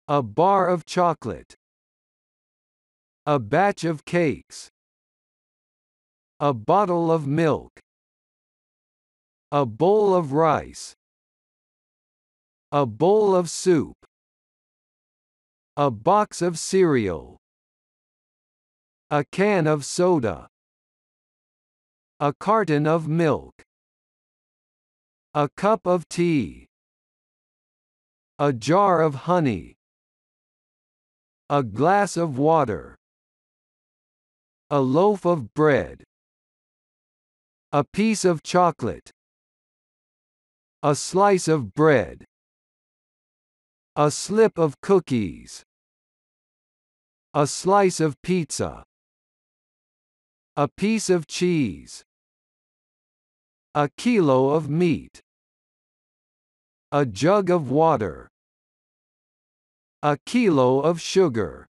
A bar of chocolate. A batch of cakes. A bottle of milk. A bowl of rice. A bowl of soup. A box of cereal. A can of soda. A carton of milk. A cup of tea. A jar of honey. A glass of water. A loaf of bread. A piece of chocolate. A slice of bread. A slip of cookies. A slice of pizza. A piece of cheese. A kilo of meat. A jug of water. A kilo of sugar.